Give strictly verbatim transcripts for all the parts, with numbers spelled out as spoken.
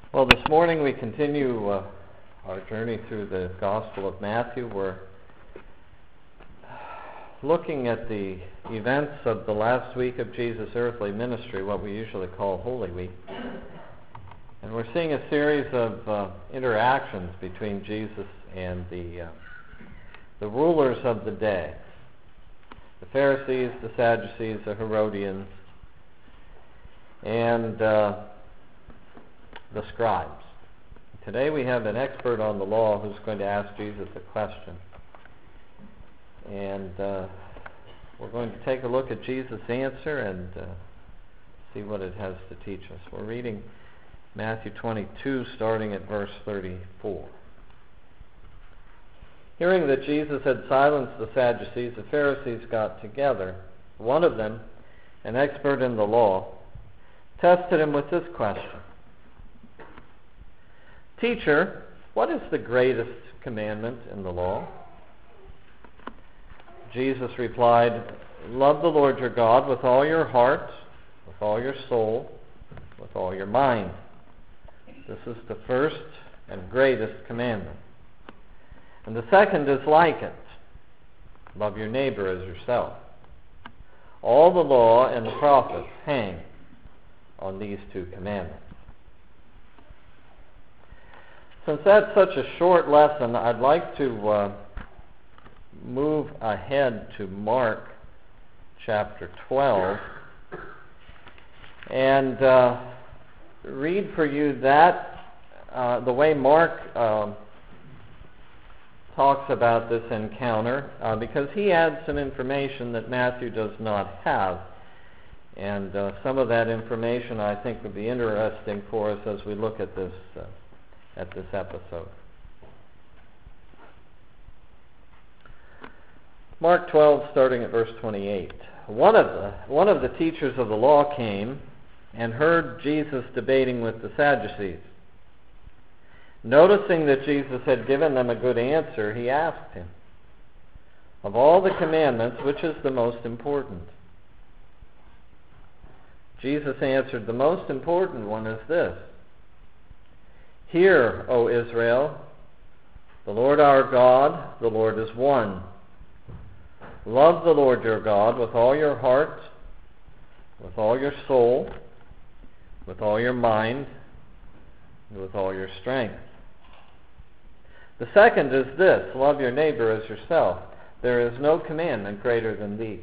Well, this morning we continue uh, our journey through the Gospel of Matthew. We're looking at the events of the last week of Jesus' earthly ministry, what we usually call Holy Week. And we're seeing a series of uh, interactions between Jesus and the, uh, the rulers of the day. The Pharisees, the Sadducees, the Herodians, and uh, the scribes. Today we have an expert on the law who's going to ask Jesus a question. And uh, we're going to take a look at Jesus' answer and uh, see what it has to teach us. We're reading Matthew twenty-two, starting at verse thirty-four. Hearing that Jesus had silenced the Sadducees, the Pharisees got together. One of them, an expert in the law, tested him with this question. Teacher, what is the greatest commandment in the law? Jesus replied, love the Lord your God with all your heart, with all your soul, with all your mind. This is the first and greatest commandment. And the second is like it. Love your neighbor as yourself. All the law and the prophets hang on these two commandments. Since that's such a short lesson, I'd like to uh, move ahead to Mark chapter twelve and uh, read for you that, uh, the way Mark uh, talks about this encounter, uh, because he adds some information that Matthew does not have. And uh, some of that information I think would be interesting for us as we look at this uh, at this episode. Mark twelve, starting at verse twenty-eight. One of the one of the teachers of the law came and heard Jesus debating with the Sadducees. Noticing that Jesus had given them a good answer, he asked him, of all the commandments, which is the most important? Jesus answered, the most important one is this. Hear, O Israel, the Lord our God, the Lord is one. Love the Lord your God with all your heart, with all your soul, with all your mind, and with all your strength. The second is this, love your neighbor as yourself. There is no commandment greater than these.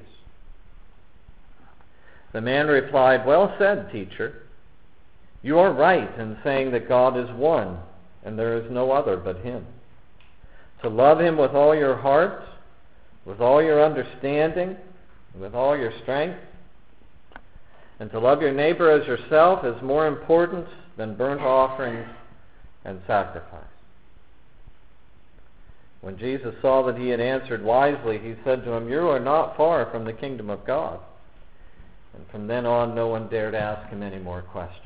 The man replied, well said, teacher. You are right in saying that God is one, and there is no other but him. To love him with all your heart, with all your understanding, with all your strength, and to love your neighbor as yourself is more important than burnt offerings and sacrifice. When Jesus saw that he had answered wisely, he said to him, you are not far from the kingdom of God. And from then on, no one dared ask him any more questions.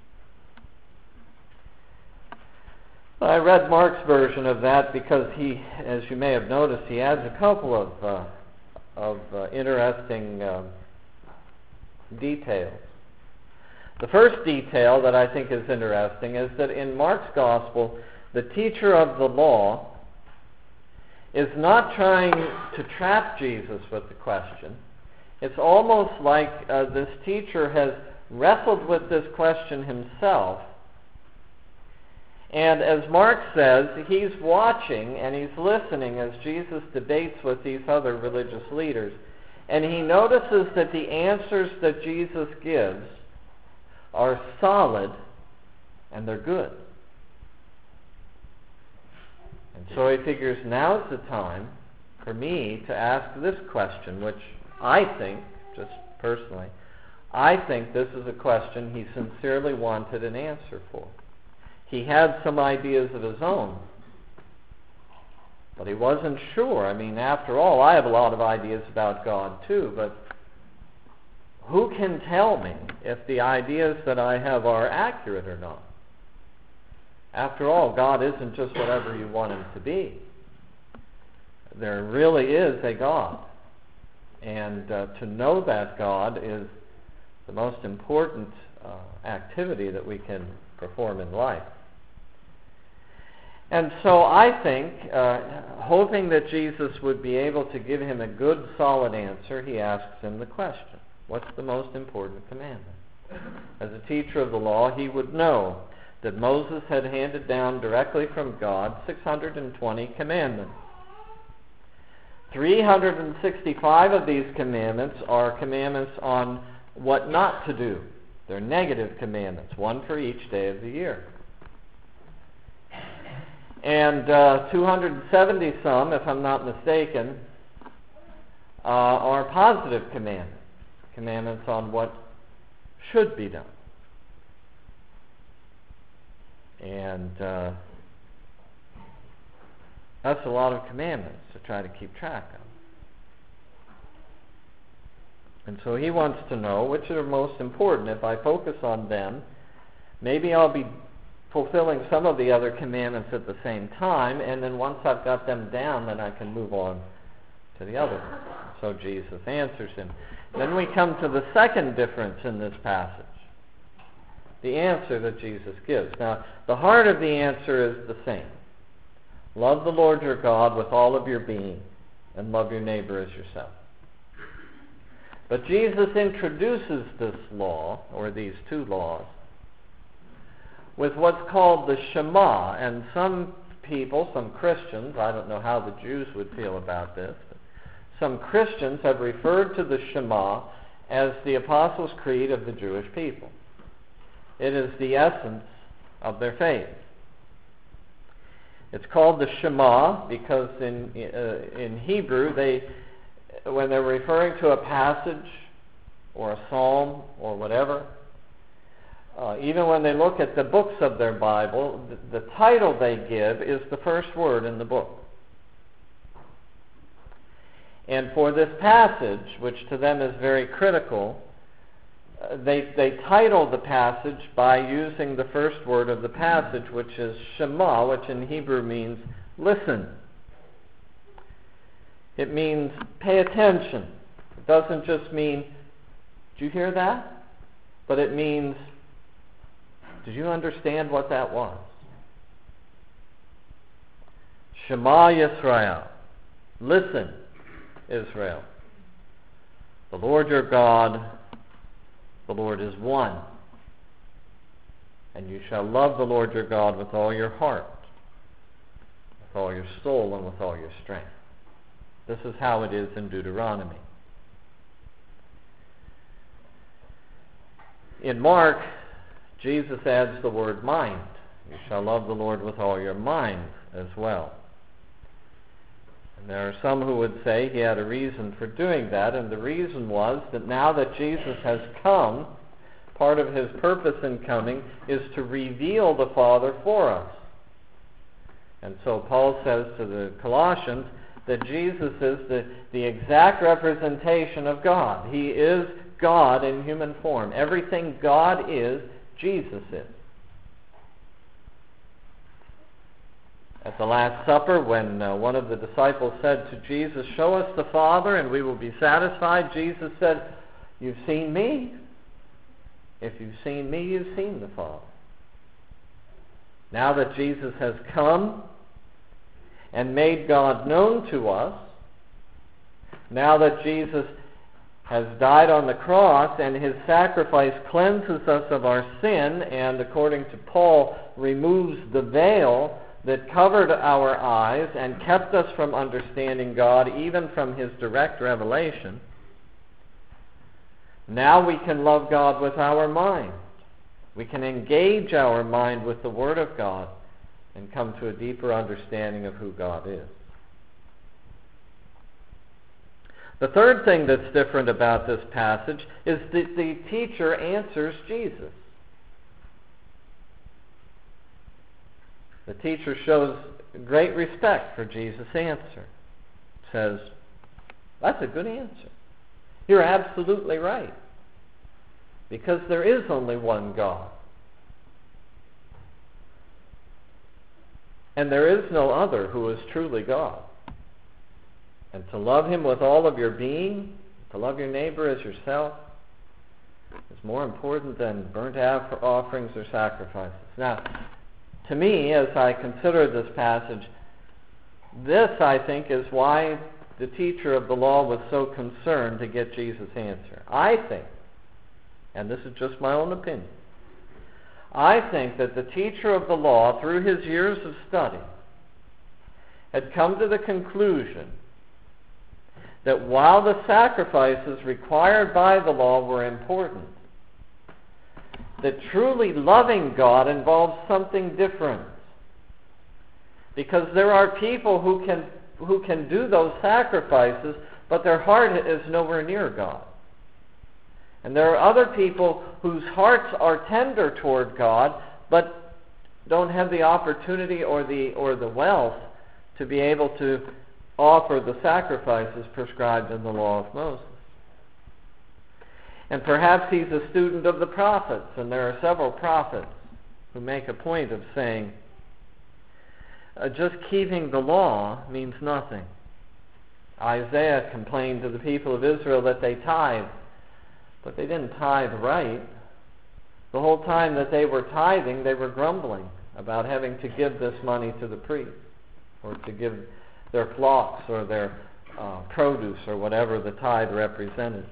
I read Mark's version of that because he, as you may have noticed, he adds a couple of uh, of uh, interesting uh, details. The first detail that I think is interesting is that in Mark's gospel, the teacher of the law is not trying to trap Jesus with the question. It's almost like uh, this teacher has wrestled with this question himself. And as Mark says, he's watching and he's listening as Jesus debates with these other religious leaders. And he notices that the answers that Jesus gives are solid and they're good. And so he figures, now's the time for me to ask this question, which I think, just personally, I think this is a question he sincerely wanted an answer for. He had some ideas of his own, but he wasn't sure. I mean, after all, I have a lot of ideas about God too, but who can tell me if the ideas that I have are accurate or not? After all, God isn't just whatever you want him to be. There really is a God. And uh, to know that God is the most important uh, activity that we can perform in life. And so I think, uh, hoping that Jesus would be able to give him a good, solid answer, he asks him the question, what's the most important commandment? As a teacher of the law, he would know that Moses had handed down directly from God six hundred twenty commandments. three hundred sixty-five of these commandments are commandments on what not to do. They're negative commandments, one for each day of the year. And uh, two hundred seventy some, if I'm not mistaken, uh, are positive commandments, commandments on what should be done. And uh, that's a lot of commandments to try to keep track of. And so he wants to know which are most important. If I focus on them, maybe I'll be fulfilling some of the other commandments at the same time, and then once I've got them down, then I can move on to the other. So Jesus answers him. Then we come to the second difference in this passage, the answer that Jesus gives. Now, the heart of the answer is the same. Love the Lord your God with all of your being, and love your neighbor as yourself. But Jesus introduces this law, or these two laws, with what's called the Shema. And some people, some Christians, I don't know how the Jews would feel about this, but some Christians have referred to the Shema as the Apostles' Creed of the Jewish people. It is the essence of their faith. It's called the Shema because in uh, in Hebrew, they, when they're referring to a passage or a psalm or whatever, uh, even when they look at the books of their Bible, the, the title they give is the first word in the book. And for this passage, which to them is very critical, uh, they, they title the passage by using the first word of the passage, which is Shema, which in Hebrew means listen. It means pay attention. It doesn't just mean, did you hear that? But it means, did you understand what that was? Shema Yisrael. Listen, Israel. The Lord your God, the Lord is one. And you shall love the Lord your God with all your heart, with all your soul, and with all your strength. This is how it is in Deuteronomy. In Mark, Jesus adds the word mind. You shall love the Lord with all your mind as well. And there are some who would say he had a reason for doing that, and the reason was that now that Jesus has come, part of his purpose in coming is to reveal the Father for us. And so Paul says to the Colossians that Jesus is the, the exact representation of God. He is God in human form. Everything God is, Jesus is. At the Last Supper, when uh, one of the disciples said to Jesus, "Show us the Father and we will be satisfied," Jesus said, "You've seen me. If you've seen me, you've seen the Father." Now that Jesus has come and made God known to us, now that Jesus has died on the cross and his sacrifice cleanses us of our sin and, according to Paul, removes the veil that covered our eyes and kept us from understanding God, even from his direct revelation, now we can love God with our mind. We can engage our mind with the Word of God and come to a deeper understanding of who God is. The third thing that's different about this passage is that the teacher answers Jesus. The teacher shows great respect for Jesus' answer. Says, "That's a good answer. You're absolutely right. Because there is only one God. And there is no other who is truly God. And to love him with all of your being, to love your neighbor as yourself, is more important than burnt offerings or sacrifices. Now, to me, as I consider this passage, this, I think, is why the teacher of the law was so concerned to get Jesus' answer. I think, and this is just my own opinion, I think that the teacher of the law, through his years of study, had come to the conclusion that while the sacrifices required by the law were important, that truly loving God involves something different. Because there are people who can who can do those sacrifices, but their heart is nowhere near God. And there are other people whose hearts are tender toward God, but don't have the opportunity or the or the wealth to be able to offer the sacrifices prescribed in the law of Moses. And perhaps he's a student of the prophets, and there are several prophets who make a point of saying, uh, just keeping the law means nothing. Isaiah complained to the people of Israel that they tithe, but they didn't tithe right. The whole time that they were tithing, they were grumbling about having to give this money to the priest, or to give their flocks or their uh, produce or whatever the tithe represented.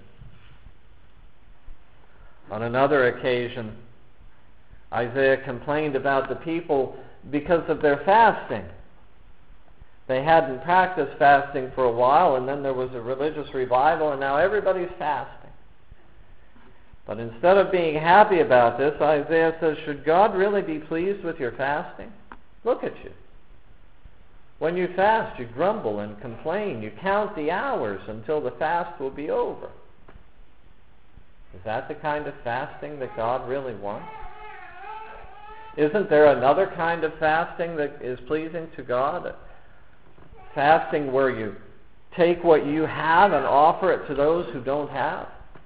On another occasion, Isaiah complained about the people because of their fasting. They hadn't practiced fasting for a while, and then there was a religious revival, and now everybody's fasting. But instead of being happy about this, Isaiah says, should God really be pleased with your fasting? Look at you. When you fast, you grumble and complain. You count the hours until the fast will be over. Is that the kind of fasting that God really wants? Isn't there another kind of fasting that is pleasing to God? Fasting where you take what you have and offer it to those who don't have?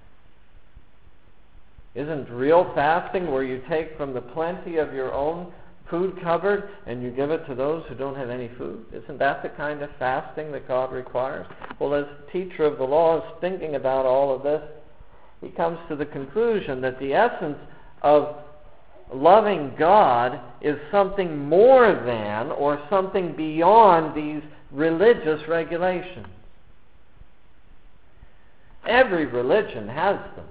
Isn't real fasting where you take from the plenty of your own food cupboard and you give it to those who don't have any food? Isn't that the kind of fasting that God requires? Well, as teacher of the law is thinking about all of this, he comes to the conclusion that the essence of loving God is something more than or something beyond these religious regulations. Every religion has them.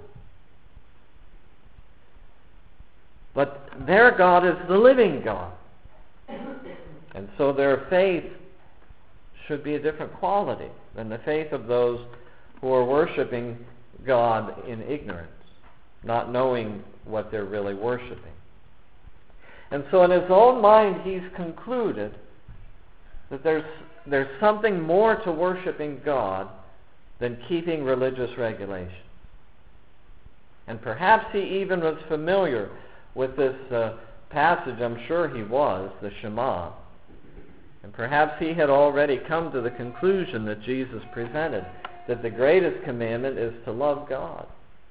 But their God is the living God. And so their faith should be a different quality than the faith of those who are worshiping God in ignorance, not knowing what they're really worshiping. And so in his own mind, he's concluded that there's, there's something more to worshiping God than keeping religious regulations. And perhaps he even was familiar with this uh, passage. I'm sure he was, the Shema. And perhaps he had already come to the conclusion that Jesus presented, that the greatest commandment is to love God.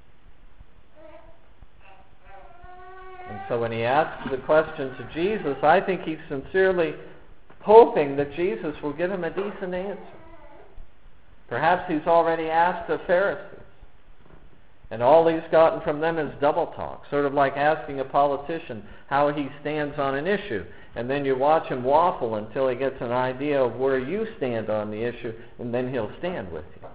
And so when he asks the question to Jesus, I think he's sincerely hoping that Jesus will give him a decent answer. Perhaps he's already asked the Pharisees, and all he's gotten from them is double talk, sort of like asking a politician how he stands on an issue, and then you watch him waffle until he gets an idea of where you stand on the issue, and then he'll stand with you.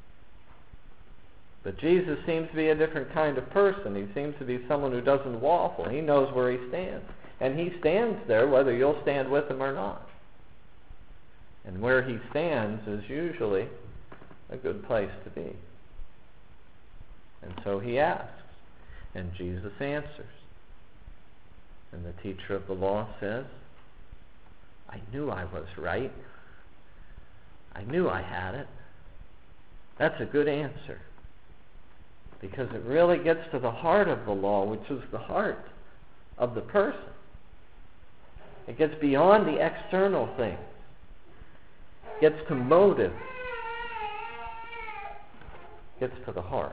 But Jesus seems to be a different kind of person. He seems to be someone who doesn't waffle. He knows where he stands. And he stands there whether you'll stand with him or not. And where he stands is usually a good place to be. And so he asks, and Jesus answers. And the teacher of the law says, I knew I was right. I knew I had it. That's a good answer. Because it really gets to the heart of the law, which is the heart of the person. It gets beyond the external things. It gets to motive. It gets to the heart.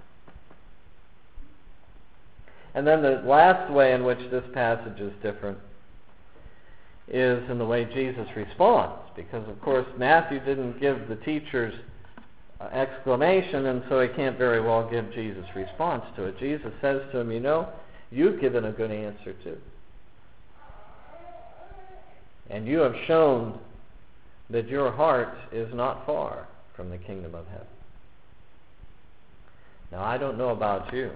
And then the last way in which this passage is different is in the way Jesus responds. Because, of course, Matthew didn't give the teacher's exclamation, and so he can't very well give Jesus' response to it. Jesus says to him, you know, you've given a good answer too. And you have shown that your heart is not far from the kingdom of heaven. Now, I don't know about you,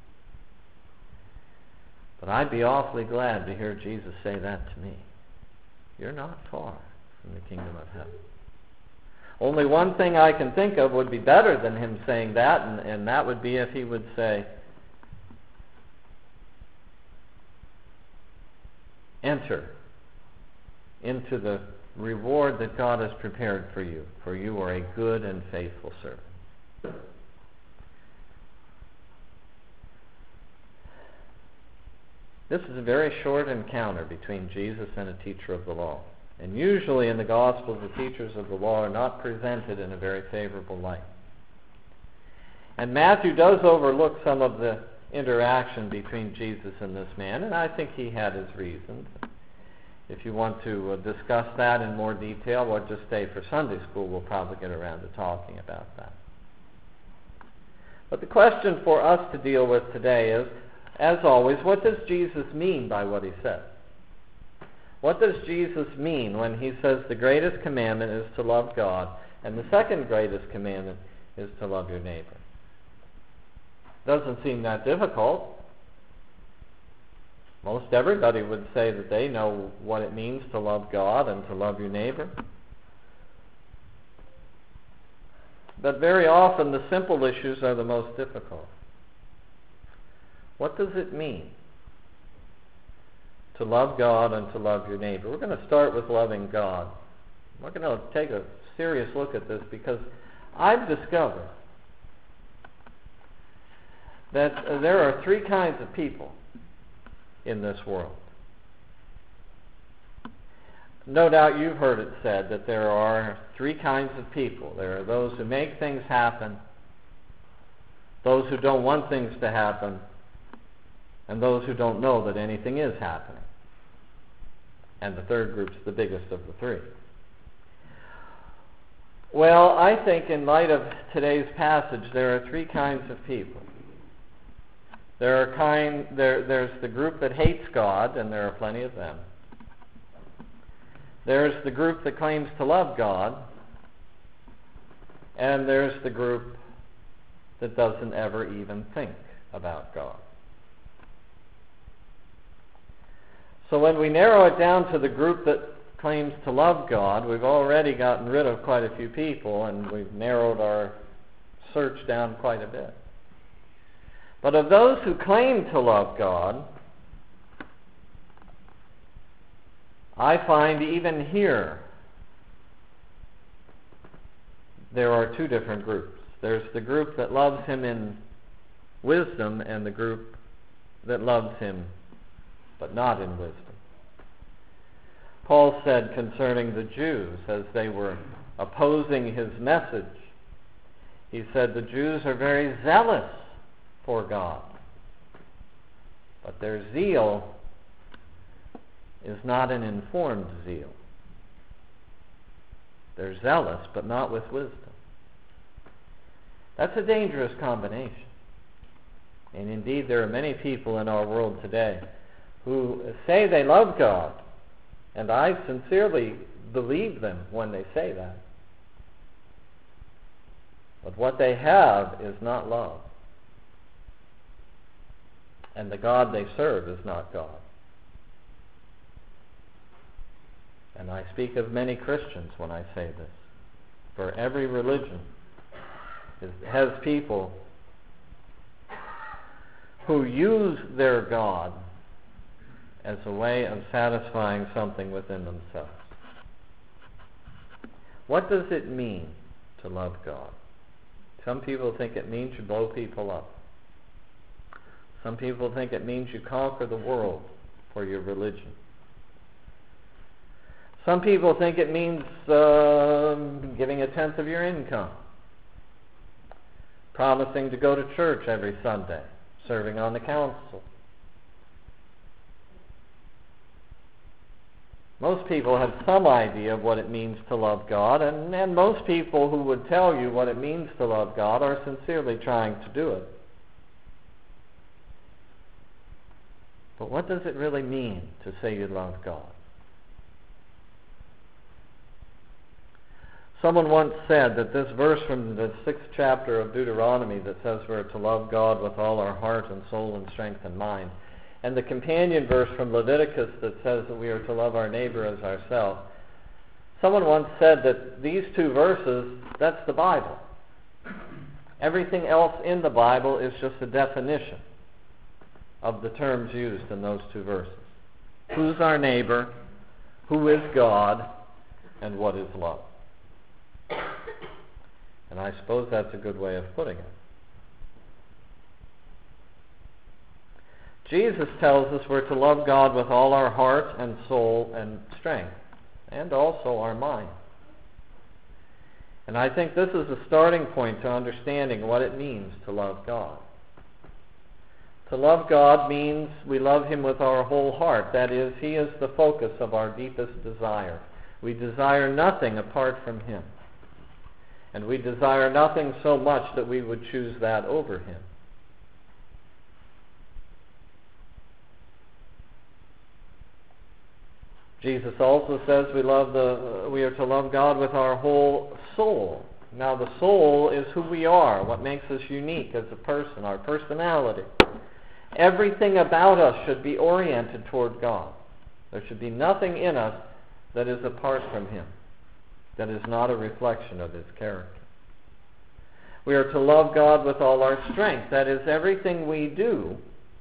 but I'd be awfully glad to hear Jesus say that to me. You're not far from the kingdom of heaven. Only one thing I can think of would be better than him saying that, and, and that would be if he would say, enter into the reward that God has prepared for you, for you are a good and faithful servant. This is a very short encounter between Jesus and a teacher of the law. And usually in the Gospels, the teachers of the law are not presented in a very favorable light. And Matthew does overlook some of the interaction between Jesus and this man, and I think he had his reasons. If you want to uh, discuss that in more detail, or just stay for Sunday school, we'll probably get around to talking about that. But the question for us to deal with today is, as always, what does Jesus mean by what he says? What does Jesus mean when he says the greatest commandment is to love God, and the second greatest commandment is to love your neighbor? Doesn't seem that difficult. Most everybody would say that they know what it means to love God and to love your neighbor. But very often the simple issues are the most difficult. What does it mean to love God and to love your neighbor? We're going to start with loving God. We're going to take a serious look at this because I've discovered that uh, there are three kinds of people in this world. No doubt you've heard it said that there are three kinds of people. There are those who make things happen, those who don't want things to happen, and those who don't know that anything is happening. And the third group's the biggest of the three. Well, I think in light of today's passage, there are three kinds of people. There are kind, there, there's the group that hates God, and there are plenty of them. There's the group that claims to love God, and there's the group that doesn't ever even think about God. So when we narrow it down to the group that claims to love God, we've already gotten rid of quite a few people, and we've narrowed our search down quite a bit. But of those who claim to love God, I find even here there are two different groups. There's the group that loves him in wisdom and the group that loves him but not in wisdom. Paul said concerning the Jews as they were opposing his message, he said the Jews are very zealous for God, but their zeal is not an informed zeal. They're zealous, but not with wisdom. That's a dangerous combination. And indeed, there are many people in our world today who say they love God, and I sincerely believe them when they say that. But what they have is not love. And the God they serve is not God. And I speak of many Christians when I say this. For every religion is, has people who use their God as a way of satisfying something within themselves. What does it mean to love God? Some people think it means you blow people up. Some people think it means you conquer the world for your religion. Some people think it means uh, giving a tenth of your income, promising to go to church every Sunday, serving on the council. Most people have some idea of what it means to love God, and, and most people who would tell you what it means to love God are sincerely trying to do it. But what does it really mean to say you love God? Someone once said that this verse from the sixth chapter of Deuteronomy that says we're to love God with all our heart and soul and strength and mind, and the companion verse from Leviticus that says that we are to love our neighbor as ourselves, someone once said that these two verses, that's the Bible. Everything else in the Bible is just a definition of the terms used in those two verses. Who's our neighbor? Who is God? And what is love? And I suppose that's a good way of putting it. Jesus tells us we're to love God with all our heart and soul and strength, and also our mind. And I think this is a starting point to understanding what it means to love God. To love God means we love Him with our whole heart. That is, He is the focus of our deepest desire. We desire nothing apart from Him. And we desire nothing so much that we would choose that over Him. Jesus also says we love the we are to love God with our whole soul. Now the soul is who we are, what makes us unique as a person, our personality. Everything about us should be oriented toward God. There should be nothing in us that is apart from Him, that is not a reflection of His character. We are to love God with all our strength. That is, everything we do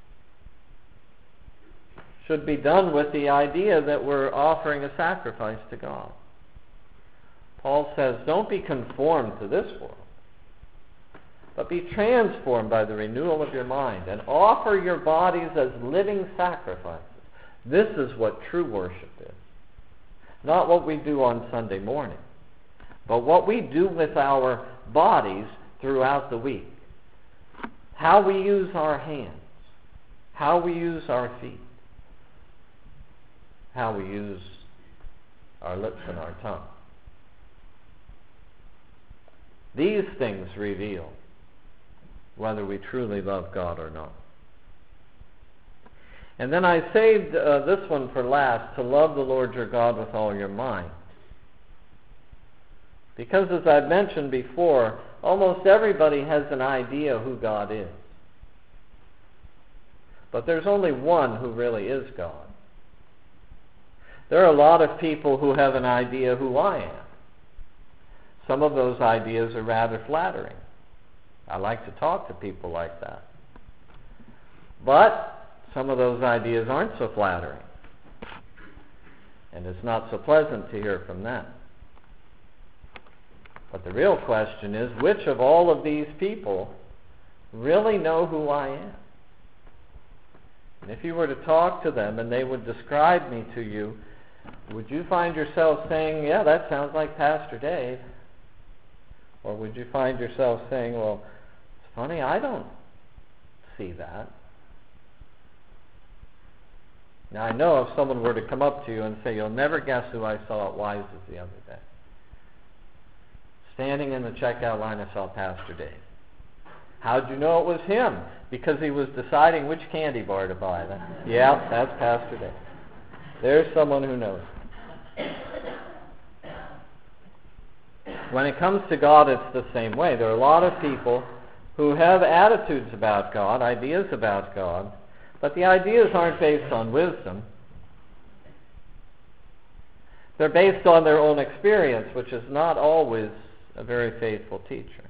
should be done with the idea that we're offering a sacrifice to God. Paul says, don't be conformed to this world, but be transformed by the renewal of your mind and offer your bodies as living sacrifices. This is what true worship is. Not what we do on Sunday morning, but what we do with our bodies throughout the week. How we use our hands, how we use our feet, how we use our lips and our tongue. These things reveal whether we truly love God or not. And then I saved uh, this one for last, to love the Lord your God with all your mind. Because as I've mentioned before, almost everybody has an idea who God is. But there's only one who really is God. There are a lot of people who have an idea who I am. Some of those ideas are rather flattering. I like to talk to people like that. But some of those ideas aren't so flattering. And it's not so pleasant to hear from them. But the real question is, which of all of these people really know who I am? And if you were to talk to them and they would describe me to you, would you find yourself saying, yeah, that sounds like Pastor Dave? Or would you find yourself saying, well, it's funny, I don't see that. Now, I know if someone were to come up to you and say, you'll never guess who I saw at Wise's the other day. Standing in the checkout line, I saw Pastor Dave. How'd you know it was him? Because he was deciding which candy bar to buy. That, yeah, that's Pastor Dave. There's someone who knows. When it comes to God, it's the same way. There are a lot of people who have attitudes about God, ideas about God, but the ideas aren't based on wisdom. They're based on their own experience, which is not always a very faithful teacher.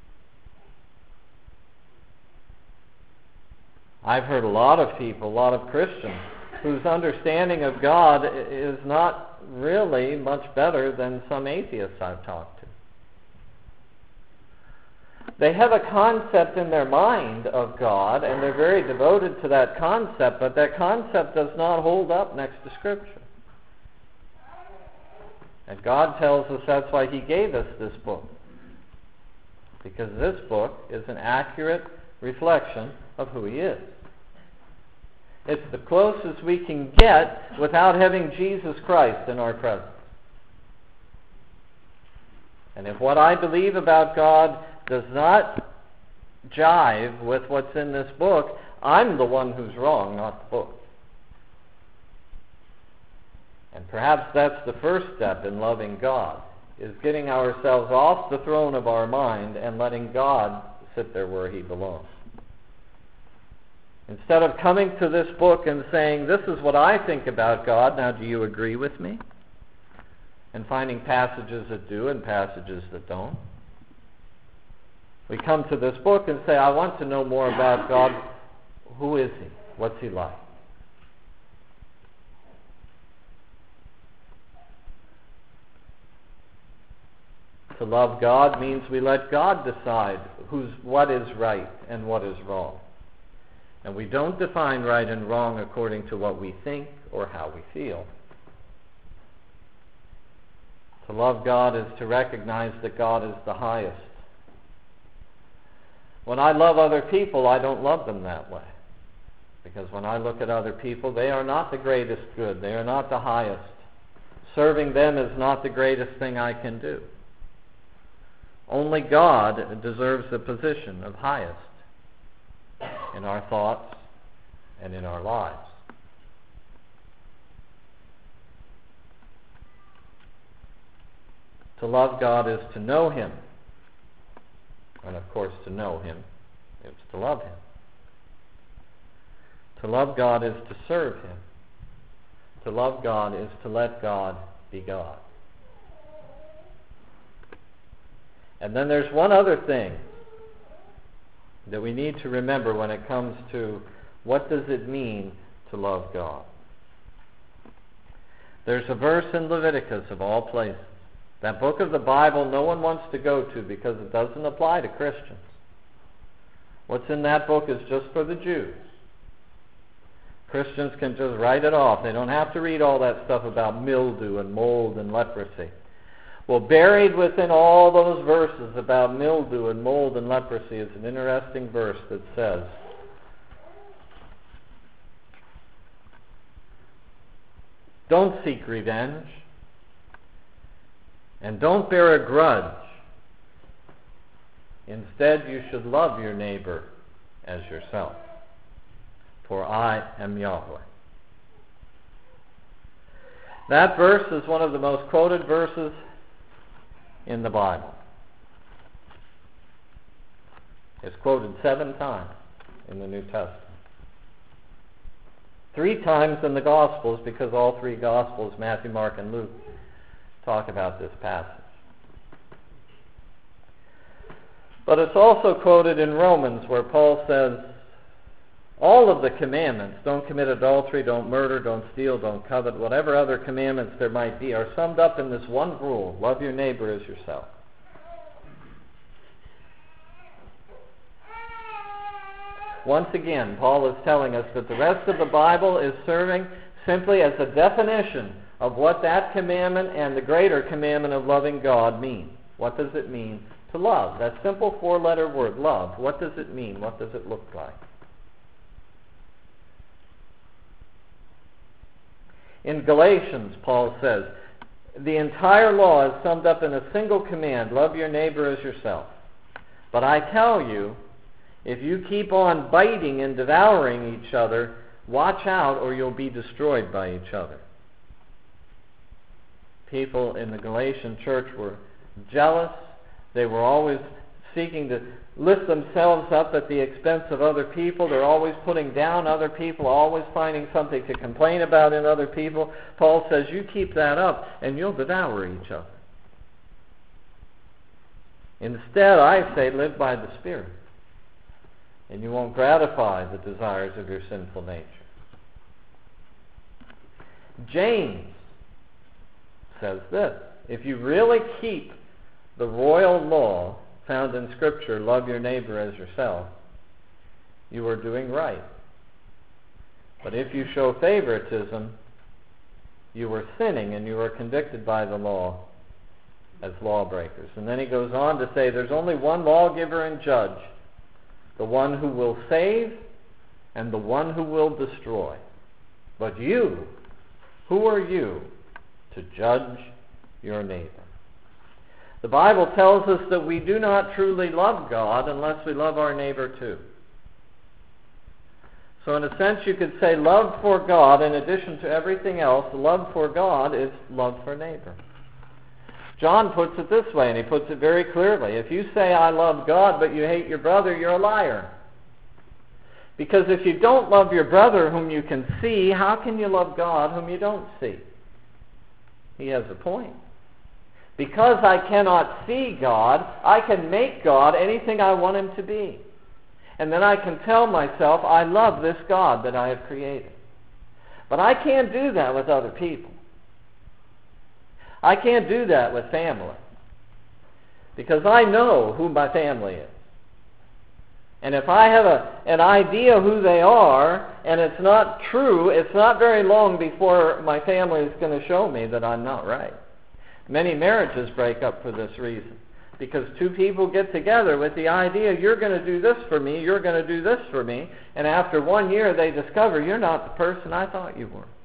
I've heard a lot of people, a lot of Christians, whose understanding of God is not really much better than some atheists I've talked to. They have a concept in their mind of God, and they're very devoted to that concept, but that concept does not hold up next to Scripture. And God tells us that's why He gave us this book. Because this book is an accurate reflection of who He is. It's the closest we can get without having Jesus Christ in our presence. And if what I believe about God does not jive with what's in this book, I'm the one who's wrong, not the book. And perhaps that's the first step in loving God, is getting ourselves off the throne of our mind and letting God sit there where he belongs. Instead of coming to this book and saying, this is what I think about God, now do you agree with me? And finding passages that do and passages that don't. We come to this book and say, I want to know more about God. Who is he? What's he like? To love God means we let God decide who's, what is right and what is wrong. And we don't define right and wrong according to what we think or how we feel. To love God is to recognize that God is the highest. When I love other people, I don't love them that way. Because when I look at other people, they are not the greatest good. They are not the highest. Serving them is not the greatest thing I can do. Only God deserves the position of highest in our thoughts and in our lives. To love God is to know him. And of course, to know him is to love him. To love God is to serve him. To love God is to let God be God. And then there's one other thing that we need to remember when it comes to what does it mean to love God. There's a verse in Leviticus of all places. That book of the Bible no one wants to go to because it doesn't apply to Christians. What's in that book is just for the Jews. Christians can just write it off. They don't have to read all that stuff about mildew and mold and leprosy. Well, buried within all those verses about mildew and mold and leprosy is an interesting verse that says, don't seek revenge, and don't bear a grudge. Instead, you should love your neighbor as yourself, for I am Yahweh. That verse is one of the most quoted verses in the Bible. It's quoted seven times in the New Testament. Three times in the Gospels, because all three Gospels, Matthew, Mark, and Luke, talk about this passage. But it's also quoted in Romans, where Paul says, all of the commandments, don't commit adultery, don't murder, don't steal, don't covet, whatever other commandments there might be, are summed up in this one rule: love your neighbor as yourself. Once again, Paul is telling us that the rest of the Bible is serving simply as a definition of what that commandment and the greater commandment of loving God mean. What does it mean to love? That simple four-letter word, love. What does it mean? What does it look like? In Galatians, Paul says, the entire law is summed up in a single command: love your neighbor as yourself. But I tell you, if you keep on biting and devouring each other, watch out or you'll be destroyed by each other. People in the Galatian church were jealous. They were always seeking to lift themselves up at the expense of other people. They're always putting down other people, always finding something to complain about in other people. Paul says, you keep that up and you'll devour each other. Instead, I say, live by the Spirit, and you won't gratify the desires of your sinful nature. James says this: if you really keep the royal law found in Scripture, love your neighbor as yourself, you are doing right. But if you show favoritism, you are sinning and you are convicted by the law as lawbreakers. And then he goes on to say there's only one lawgiver and judge, the one who will save and the one who will destroy. But you, who are you to judge your neighbor? The Bible tells us that we do not truly love God unless we love our neighbor too. So in a sense you could say love for God, in addition to everything else, love for God is love for neighbor. John puts it this way, and he puts it very clearly. If you say, I love God, but you hate your brother, you're a liar. Because if you don't love your brother whom you can see, how can you love God whom you don't see? He has a point. Because I cannot see God, I can make God anything I want him to be. And then I can tell myself, I love this God that I have created. But I can't do that with other people. I can't do that with family. Because I know who my family is. And if I have a, an idea who they are, and it's not true, it's not very long before my family is going to show me that I'm not right. Many marriages break up for this reason. Because two people get together with the idea, you're going to do this for me, you're going to do this for me, and after one year they discover you're not the person I thought you were.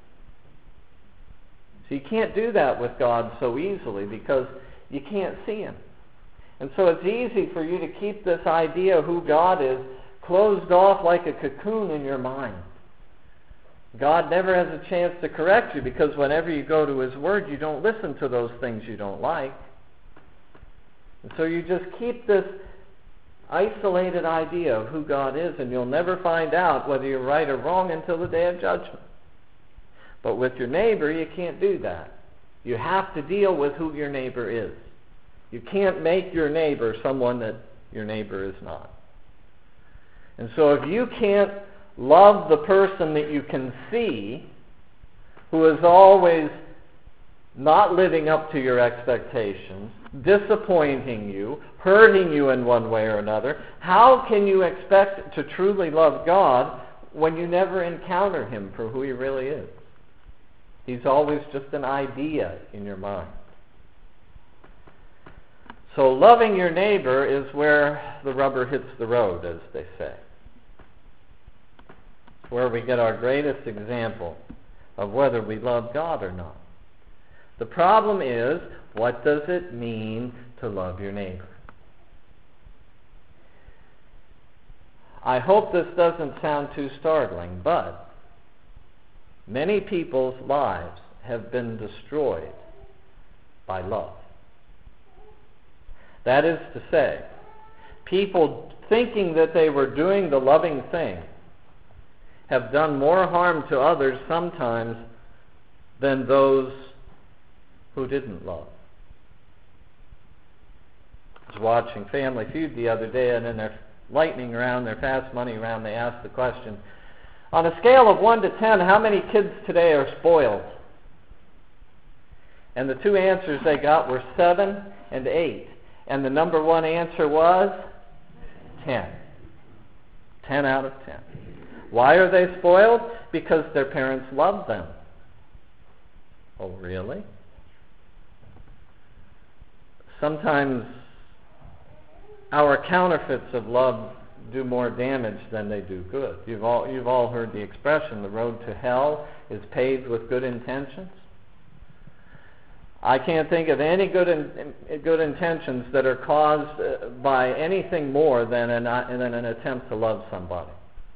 So you can't do that with God so easily because you can't see him. And so it's easy for you to keep this idea of who God is closed off like a cocoon in your mind. God never has a chance to correct you because whenever you go to his word, you don't listen to those things you don't like. And so you just keep this isolated idea of who God is, and you'll never find out whether you're right or wrong until the day of judgment. But with your neighbor, you can't do that. You have to deal with who your neighbor is. You can't make your neighbor someone that your neighbor is not. And so if you can't love the person that you can see, who is always not living up to your expectations, disappointing you, hurting you in one way or another, how can you expect to truly love God when you never encounter him for who he really is? He's always just an idea in your mind. So loving your neighbor is where the rubber hits the road, as they say. It's where we get our greatest example of whether we love God or not. The problem is, what does it mean to love your neighbor? I hope this doesn't sound too startling, but many people's lives have been destroyed by love. That is to say, people thinking that they were doing the loving thing have done more harm to others sometimes than those who didn't love. I was watching Family Feud the other day, and in their lightning round, their fast money round, they asked the question, on a scale of one to ten, how many kids today are spoiled? And the two answers they got were seven and eight. And the number one answer was ten. Ten out of ten. Why are they spoiled? Because their parents love them. Oh, really? Sometimes our counterfeits of love do more damage than they do good. You've all, you've all heard the expression, the road to hell is paved with good intentions. I can't think of any good in, good intentions that are caused by anything more than an, than an attempt to love somebody.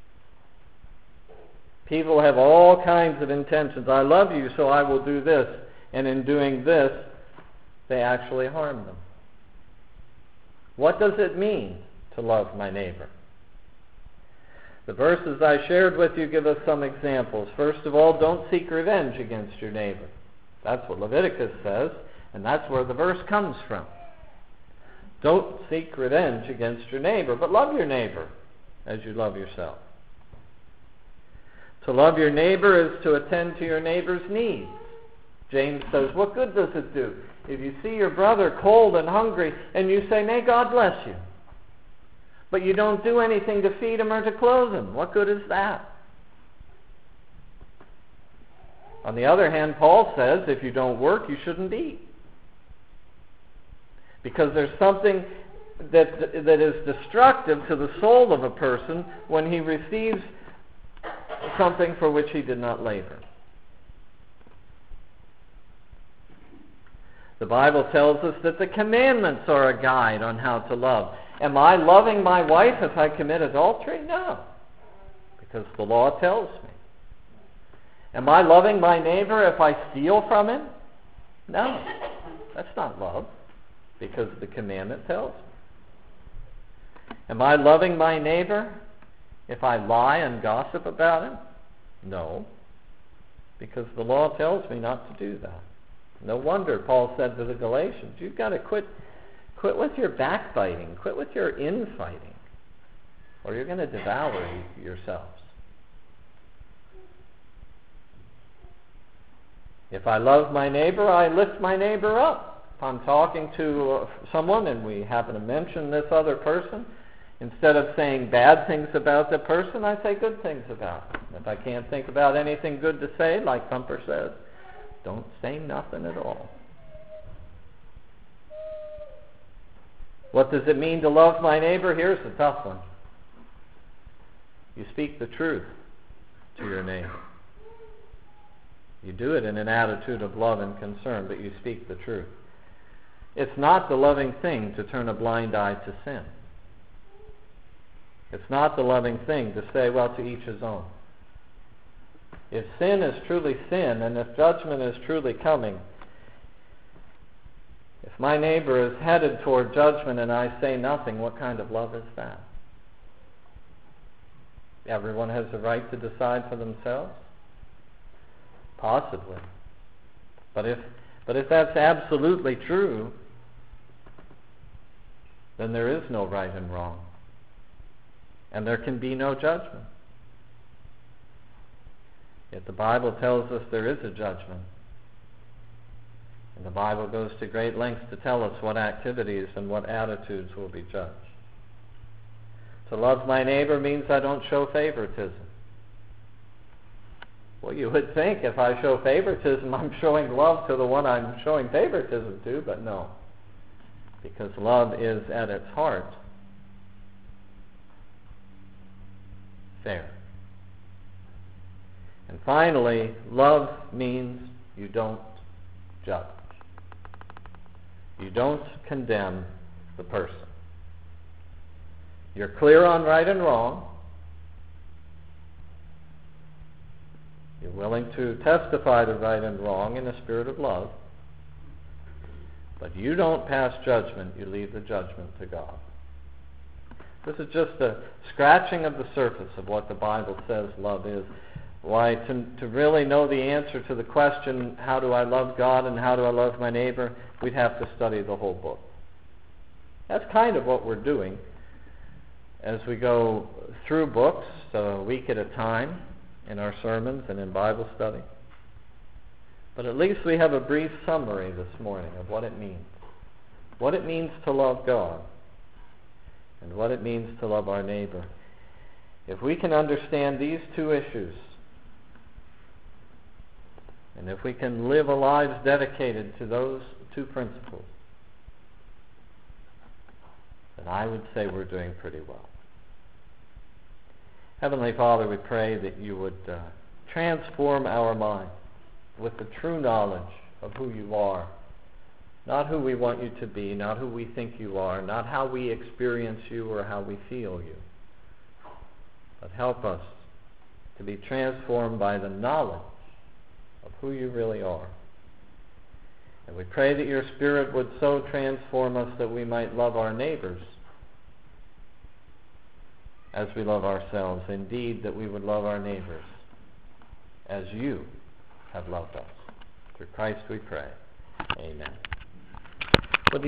People have all kinds of intentions. I love you, so I will do this. And in doing this, they actually harm them. What does it mean to love my neighbor? The verses I shared with you give us some examples. First of all, don't seek revenge against your neighbor. That's what Leviticus says, and that's where the verse comes from. Don't seek revenge against your neighbor, but love your neighbor as you love yourself. To love your neighbor is to attend to your neighbor's needs. James says, what good does it do if you see your brother cold and hungry and you say, may God bless you, but you don't do anything to feed him or to clothe him? What good is that? On the other hand, Paul says if you don't work, you shouldn't eat. Because there's something that, that is destructive to the soul of a person when he receives something for which he did not labor. The Bible tells us that the commandments are a guide on how to love. Am I loving my wife if I commit adultery? No, because the law tells me. Am I loving my neighbor if I steal from him? No, that's not love, because the commandment tells me. Am I loving my neighbor if I lie and gossip about him? No, because the law tells me not to do that. No wonder Paul said to the Galatians, you've got to quit, quit with your backbiting, quit with your infighting, or you're going to devour yourselves. If I love my neighbor, I lift my neighbor up. If I'm talking to uh, someone and we happen to mention this other person, instead of saying bad things about the person, I say good things about them. If I can't think about anything good to say, like Thumper says, don't say nothing at all. What does it mean to love my neighbor? Here's the tough one. You speak the truth to your neighbor. You do it in an attitude of love and concern, but you speak the truth. It's not the loving thing to turn a blind eye to sin. It's not the loving thing to say, well, to each his own. If sin is truly sin, and if judgment is truly coming, if my neighbor is headed toward judgment and I say nothing, what kind of love is that? Everyone has the right to decide for themselves? Possibly. But if, but if that's absolutely true, then there is no right and wrong. And there can be no judgment. Yet the Bible tells us there is a judgment. And the Bible goes to great lengths to tell us what activities and what attitudes will be judged. To love my neighbor means I don't show favoritism. Well, you would think if I show favoritism, I'm showing love to the one I'm showing favoritism to, but no. Because love is at its heart fair. And finally, love means you don't judge. You don't condemn the person. You're clear on right and wrong. You're willing to testify to right and wrong in a spirit of love. But you don't pass judgment, you leave the judgment to God. This is just a scratching of the surface of what the Bible says love is. Why, to, to really know the answer to the question, how do I love God and how do I love my neighbor, we'd have to study the whole book. That's kind of what we're doing as we go through books a week at a time in our sermons and in Bible study. But at least we have a brief summary this morning of what it means. What it means to love God and what it means to love our neighbor. If we can understand these two issues, and if we can live a lives dedicated to those two principles, then I would say we're doing pretty well. Heavenly Father, we pray that you would uh, transform our minds with the true knowledge of who you are. Not who we want you to be, not who we think you are, not how we experience you or how we feel you. But help us to be transformed by the knowledge of who you really are. And we pray that your Spirit would so transform us that we might love our neighbors as we love ourselves. Indeed, that we would love our neighbors as you have loved us. Through Christ we pray. Amen.